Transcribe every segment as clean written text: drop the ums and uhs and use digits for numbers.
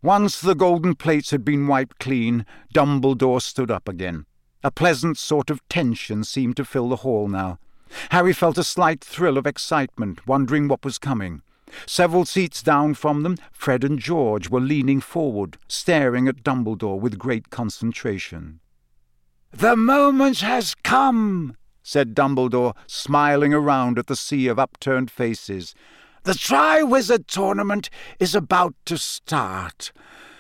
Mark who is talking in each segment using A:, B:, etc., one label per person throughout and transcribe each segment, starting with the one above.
A: Once the golden plates had been wiped clean, Dumbledore stood up again. A pleasant sort of tension seemed to fill the hall now. Harry felt a slight thrill of excitement, wondering what was coming. Several seats down from them, Fred and George were leaning forward, staring at Dumbledore with great concentration.
B: "The moment has come,"
A: said Dumbledore, smiling around at the sea of upturned faces.
B: "The Triwizard Tournament is about to start.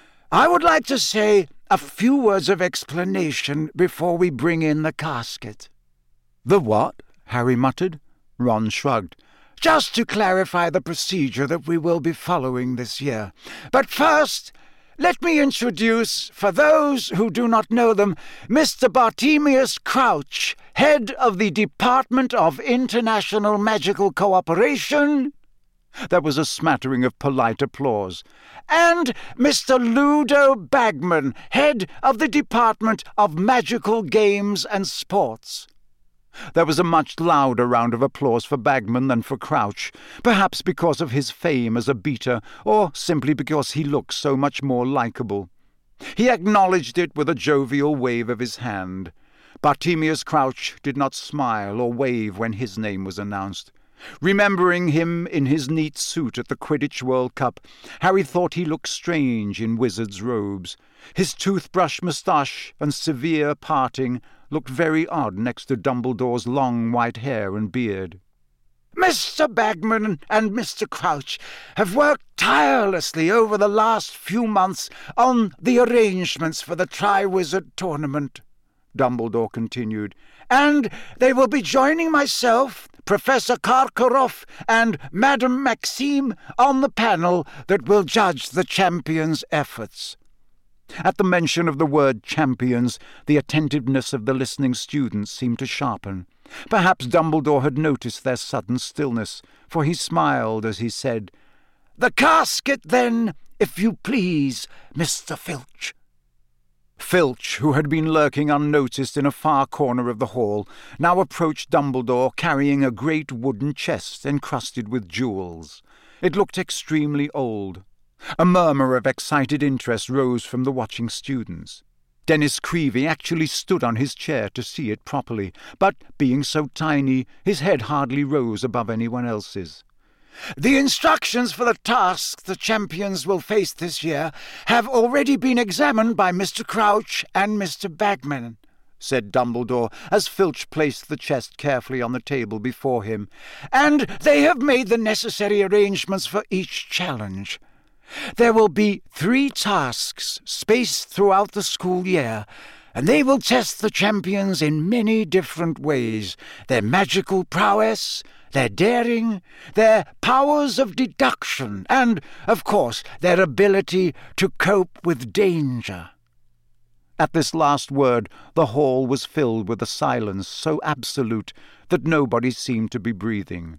B: I would like to say a few words of explanation before we bring in the casket."
A: "The what?" Harry muttered. Ron shrugged.
B: "Just to clarify the procedure that we will be following this year. But first, let me introduce, for those who do not know them, Mr. Bartemius Crouch, head of the Department of International Magical Cooperation."
A: There was a smattering of polite applause.
B: "And Mr. Ludo Bagman, head of the Department of Magical Games and Sports."
A: There was a much louder round of applause for Bagman than for Crouch, perhaps because of his fame as a beater, or simply because he looked so much more likeable. He acknowledged it with a jovial wave of his hand. Bartemius Crouch did not smile or wave when his name was announced. Remembering him in his neat suit at the Quidditch World Cup, Harry thought he looked strange in wizard's robes. His toothbrush moustache and severe parting looked very odd next to Dumbledore's long white hair and beard.
B: "Mr. Bagman and Mr. Crouch have worked tirelessly over the last few months on the arrangements for the Triwizard Tournament," Dumbledore continued, "and they will be joining myself, Professor Karkaroff, and Madame Maxime on the panel that will judge the champions' efforts."
A: At the mention of the word champions, the attentiveness of the listening students seemed to sharpen. Perhaps Dumbledore had noticed their sudden stillness, for he smiled as he said, "The casket, then, if you please, Mr. Filch." Filch, who had been lurking unnoticed in a far corner of the hall, now approached Dumbledore carrying a great wooden chest encrusted with jewels. It looked extremely old. A murmur of excited interest rose from the watching students. Dennis Creevey actually stood on his chair to see it properly, but, being so tiny, his head hardly rose above anyone else's. "The instructions for the tasks the champions will face this year have already been examined by Mr. Crouch and Mr. Bagman," said Dumbledore, as Filch placed the chest carefully on the table before him, "and they have made the necessary arrangements for each challenge. There will be 3 tasks spaced throughout the school year, and they will test the champions in many different ways: their magical prowess, their daring, their powers of deduction, and, of course, their ability to cope with danger." At this last word, the hall was filled with a silence so absolute that nobody seemed to be breathing.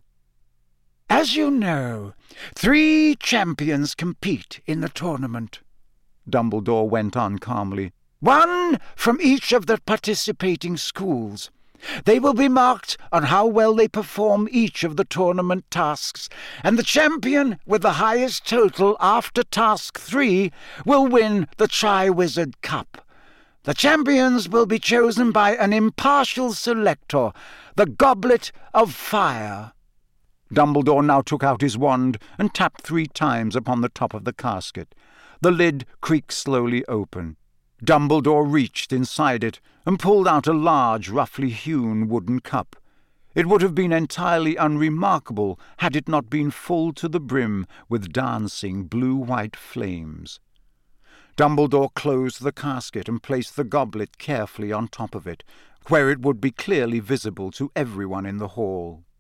A: "As you know, 3 champions compete in the tournament," Dumbledore went on calmly. "1 from each of the participating schools. They will be marked on how well they perform each of the tournament tasks, and the champion with the highest total after Task 3 will win the Triwizard Cup. The champions will be chosen by an impartial selector, the Goblet of Fire." Dumbledore now took out his wand and tapped 3 times upon the top of the casket. The lid creaked slowly open. Dumbledore reached inside it and pulled out a large, roughly hewn wooden cup. It would have been entirely unremarkable had it not been full to the brim with dancing blue-white flames. Dumbledore closed the casket and placed the goblet carefully on top of it, where it would be clearly visible to everyone in the hall.